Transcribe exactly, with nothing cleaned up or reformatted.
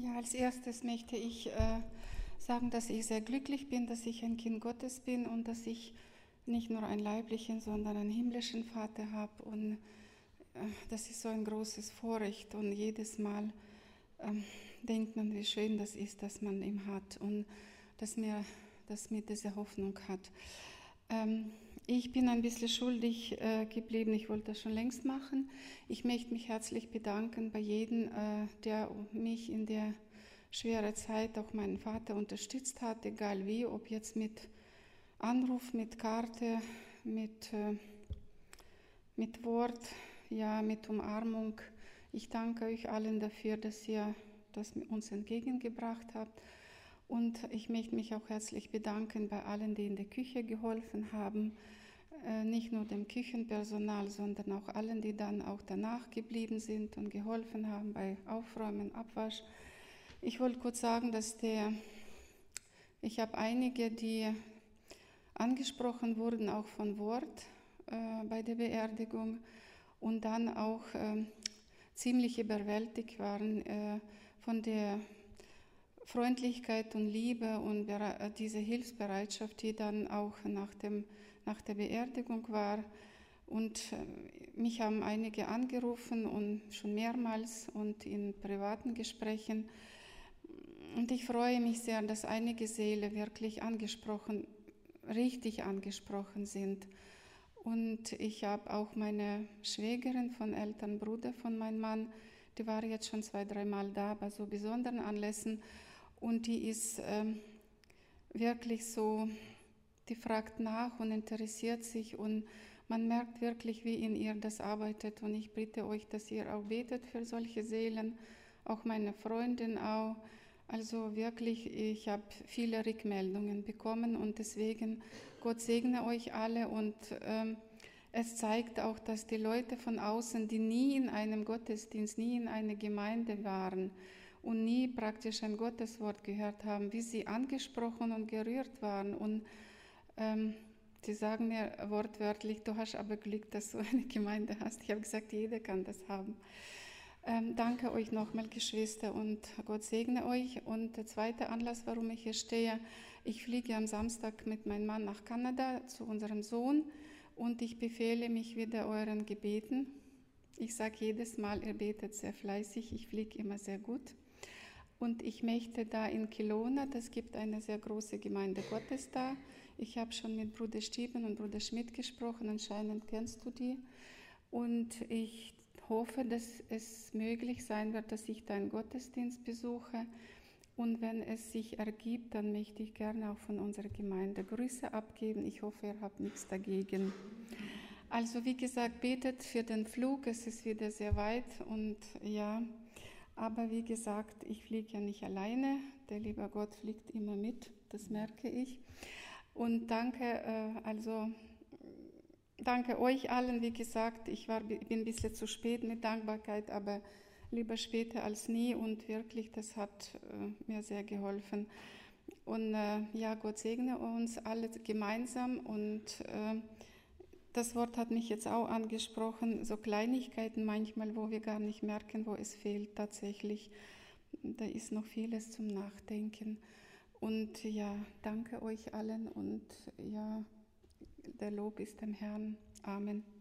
Ja, als erstes möchte ich äh, sagen, dass ich sehr glücklich bin, dass ich ein Kind Gottes bin und dass ich nicht nur einen leiblichen, sondern einen himmlischen Vater habe. Und äh, das ist so ein großes Vorrecht. Und jedes Mal ähm, denkt man, wie schön das ist, dass man ihn hat und dass mir das mit dieser Hoffnung hat. Ähm, ich bin ein bisschen schuldig äh, geblieben, ich wollte das schon längst machen. Ich möchte mich herzlich bedanken bei jedem, äh, der mich in der schweren Zeit, auch meinen Vater, unterstützt hat, egal wie, ob jetzt mit Anruf, mit Karte, mit, äh, mit Wort, ja, mit Umarmung. Ich danke euch allen dafür, dass ihr das uns entgegengebracht habt. Und ich möchte mich auch herzlich bedanken bei allen, die in der Küche geholfen haben. Äh, nicht nur dem Küchenpersonal, sondern auch allen, die dann auch danach geblieben sind und geholfen haben bei Aufräumen, Abwasch. Ich wollte kurz sagen, dass der, ich habe einige, die angesprochen wurden, auch von Wort äh, bei der Beerdigung und dann auch äh, ziemlich überwältigt waren äh, von der Freundlichkeit und Liebe und diese Hilfsbereitschaft, die dann auch nach, dem, nach der Beerdigung war. Und mich haben einige angerufen und schon mehrmals und in privaten Gesprächen. Und ich freue mich sehr, dass einige Seelen wirklich angesprochen, richtig angesprochen sind. Und ich habe auch meine Schwägerin von Eltern, Bruder von meinem Mann, die war jetzt schon zwei, dreimal da bei so besonderen Anlässen. Und die ist ähm, wirklich so, die fragt nach und interessiert sich und man merkt wirklich, wie in ihr das arbeitet. Und ich bitte euch, dass ihr auch betet für solche Seelen, auch meine Freundin auch. Also wirklich, ich habe viele Rückmeldungen bekommen und deswegen, Gott segne euch alle und ähm, es zeigt auch, dass die Leute von außen, die nie in einem Gottesdienst, nie in einer Gemeinde waren, und nie praktisch ein Gotteswort gehört haben, wie sie angesprochen und gerührt waren. Und ähm, sie sagen mir wortwörtlich, du hast aber Glück, dass du eine Gemeinde hast. Ich habe gesagt, jeder kann das haben. Ähm, danke euch nochmal, Geschwister, und Gott segne euch. Und der zweite Anlass, warum ich hier stehe, ich fliege am Samstag mit meinem Mann nach Kanada zu unserem Sohn und ich befehle mich wieder euren Gebeten. Ich sage jedes Mal, ihr betet sehr fleißig, ich fliege immer sehr gut. Und ich möchte da in Kelowna, das gibt eine sehr große Gemeinde Gottes da. Ich habe schon mit Bruder Stieben und Bruder Schmidt gesprochen, anscheinend kennst du die. Und ich hoffe, dass es möglich sein wird, dass ich da einen Gottesdienst besuche. Und wenn es sich ergibt, dann möchte ich gerne auch von unserer Gemeinde Grüße abgeben. Ich hoffe, ihr habt nichts dagegen. Also wie gesagt, betet für den Flug, es ist wieder sehr weit und ja, aber wie gesagt, ich fliege ja nicht alleine, der liebe Gott fliegt immer mit, das merke ich. Und danke, äh, also danke euch allen, wie gesagt, ich war, bin ein bisschen zu spät mit Dankbarkeit, aber lieber später als nie und wirklich, das hat äh, mir sehr geholfen. Und äh, ja, Gott segne uns alle gemeinsam und äh, das Wort hat mich jetzt auch angesprochen, so Kleinigkeiten manchmal, wo wir gar nicht merken, wo es fehlt tatsächlich. Da ist noch vieles zum Nachdenken. Und ja, danke euch allen und ja, der Lob ist dem Herrn. Amen.